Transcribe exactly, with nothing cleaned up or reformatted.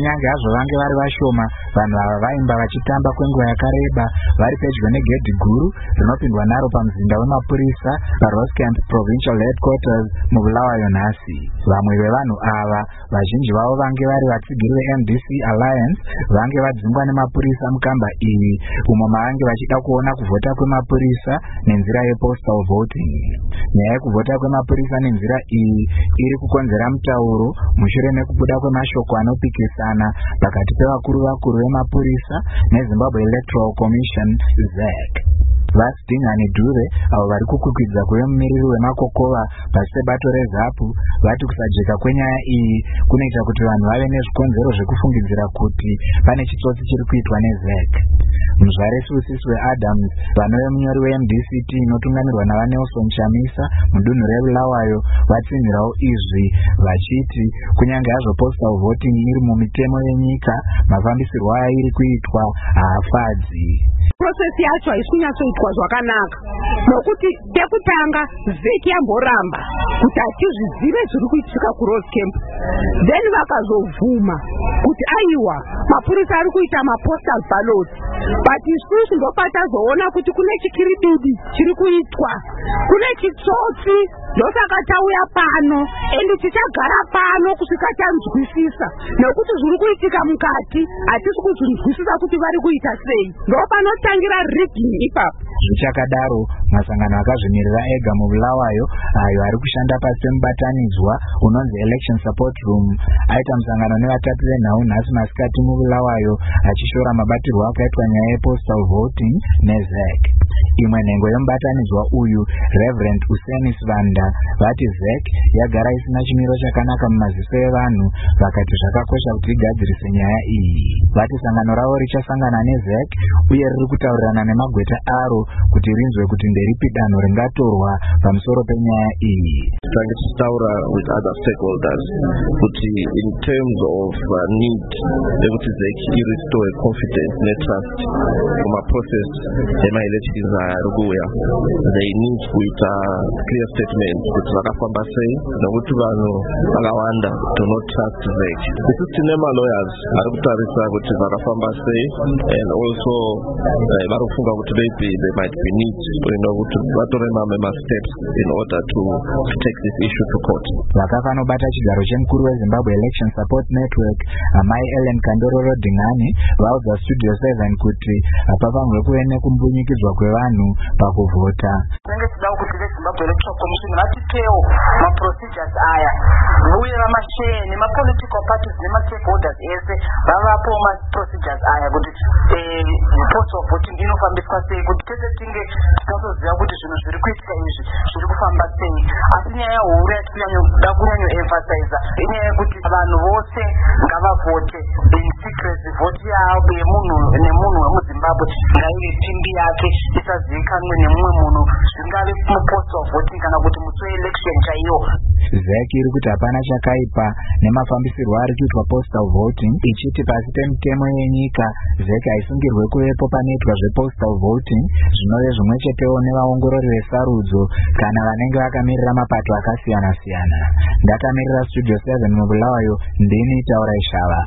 kunyange hazvo vange vari vashoma, vanhu ava vaimba vachitamba kwenguva yakareba vari pedyo negedhi guru rinopindwa naro pamuzinda wemapurisa paRoskilde Provincial Headquarters muBulawayo nhasi. Vamwe vevanhu ava, vazhinji vavo vange vari vatsigiri veM D C Alliance, vange vadzingwa nemapurisa mukamba iyi, umo mavange vachida kuona kuvhota kwemapurisa nenzira yepostal voting. Nyaya yekuvhota kwemapurisa nenzira iyi iri kukonzera mutauro mushure mekubuda kwemashoko anopikisana pakati pevakuru vakuru vemapurisa neZimbabwe Electoral Commission Z E C. Vasidhingani Dube, avo vari kukukwidza kuve mumiriri wemakokova pasi pebato reZAPU, vati kusajeka kwenyaya iyi kunoita kuti vanhu vave nezvikonzero zvekufungidzira kuti pane chitsotsi chiri kuitwa neZ E C. Muzvaresi usisi weAdams, vanove munyori weM D C T inotungamirwa navaNelson Chamisa mudunhu reBulawayo, vatsinhirawo izvi vachiti kunyange hazvo postal voting iri mumitemo yenyika, mafambisirwo airi kuitwa haafadzi. Process yacho haisi kunyatsoitwa zvakanaka, nokuti tekutanga Z E C yamboramba kuti hatizvizive zviri kuitika kuRoskilde, then vakazovhuma kuti aiwa mapurisa ari kuita mapostal ballot, but isusu ndopa tazoona kuti kune chikiribidi chiri kuitwa, kune chitsotsi, ndosaka tauya pano endi tichagara pano kusvika tanzwisisa, nekuti zviri kuitika mukati hatisi kuzvinzwisisa kuti vari kuita sei, ndopanotangira rigging ipapo. Zvichakadaro, masangano akazvimirira ega muBulawayo ayo ari kushanda pasi pemubatanidzwa unonzi Election Support Room aita musangano nevatatu venhau nhasi masikati muBulawayo achishora mabatirwo akaitwa nyaya yepostal voting neZ E C. Imwe nhengo yemubatanidzwa uyu, Reverend Useni Svanda, vati Z E C yagara isina chimiro chakanaka mumaziso evanhu, vakati zvakakosha kuti igadzirise nyaya iyi. Vati sangano ravo richasangana neZ E C uye riri kutaurirana nemagweta aro kuti rinzwe kuti nderipi danho ringatorwa pamusoro penyaya iyi. Tichitaura with other stakeholders kuti in terms of uh, need yekuti Z E C irestore confidence netrust mumaprocess ema-elections ari kuuya, they need kuita clear statement kuti vakafamba sei, nokuti vanhu vakawanda do not trust Z E C. Isi tine malawyers ari kutarisa kuti vakafamba sei, and also vari uh, kufunga kuti maybe there might be need kuti vatore mamwe ma-steps in order to, to take this issue to court. Vakafanobata chigaro chemukuru weZimbabwe Election Support Network, amai Ellen Kandororo Dingani, vaudza Studio seven kuti hapapangwe kuve nekumbunyikidzwa kwevanhu pakuvhota. Tinenge tichida kuti veZimbabwe Electoral Commission vatitewo ma-procedures aya, uye vamasheya nema-political parties nema-stakeholders ese vavapo ma-procedures aya kuti postal voting inofambiswa sei, kuti tese tinge tinozoziva kuti zvinhu zviri kuitika izvi zviri kufamba sei. Asi nyaya huru yatinyanya kunyanyo emphasize inyaya yekuti vanhu vose ngavavote in secrecy. Vote yavo yemunhu nemunhu wemuZimbabwe ngaive timbi yake, isazivikanwe nemumwe munhu, zvingave mupostal voting kana kuti musi weelection chaiyo. Z E C iri kuti hapana chakaipa nemafambisirwo ari kuitwa postal voting, ichiti pasi pemitemo yenyika Z E C haisungirwe kuvepo panoitwa zvepostal voting, zvinove zvimwe chetewo nevaongorori vesarudzo kana vanenge vakamirira mapato akasiyana siyana. Ndakamirira Studio seven muBulawayo, ndini Taurai Shava.